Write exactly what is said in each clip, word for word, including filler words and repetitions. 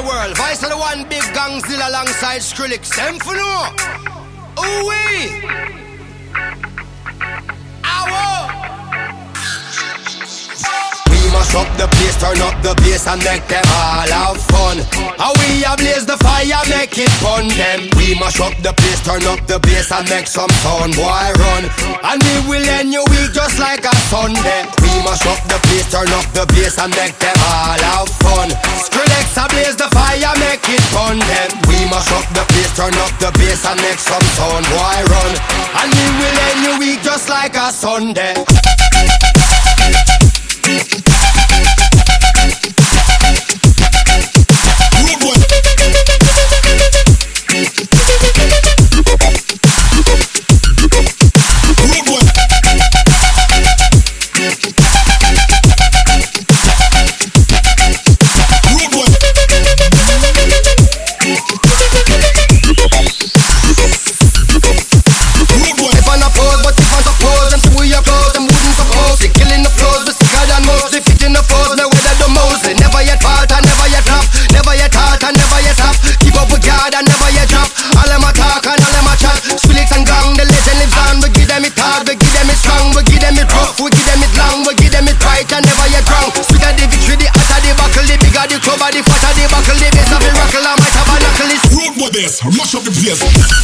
world. Vice of the one big gangzilla alongside Skrillex. Them for no. Ooh wee. Ow. Mash up the place, turn up the bass and make them all have fun. How we ablaze the fire, make it fun them. We mash up the place, turn up the bass and make some sound, boy run. And we will end your week just like a Sunday. We mash up the place, turn up the bass and make them all have fun. Skrillex ablaze the fire, make it fun them. We mash up the place, turn up the bass and make some sound, boy run. And we will end your week just like a Sunday. Mash up the place.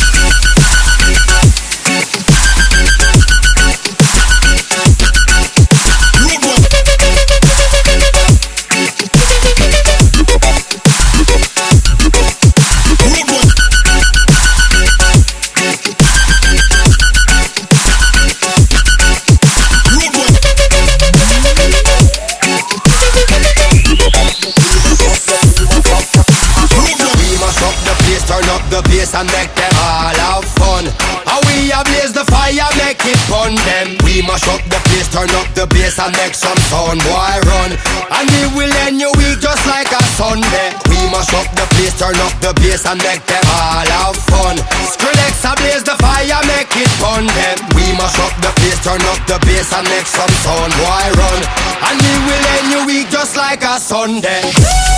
And make them all have fun. How we ablaze the fire, make it fun them. We mash up the place, turn up the bass and make some sound, boy run. And we will end your week just like a Sunday. We mash up the place, turn up the bass and make them all have fun. Skrillex ablaze the fire, make it fun them. We mash up the place, turn up the bass and make some sound, boy run. And we will end your week just like a Sunday.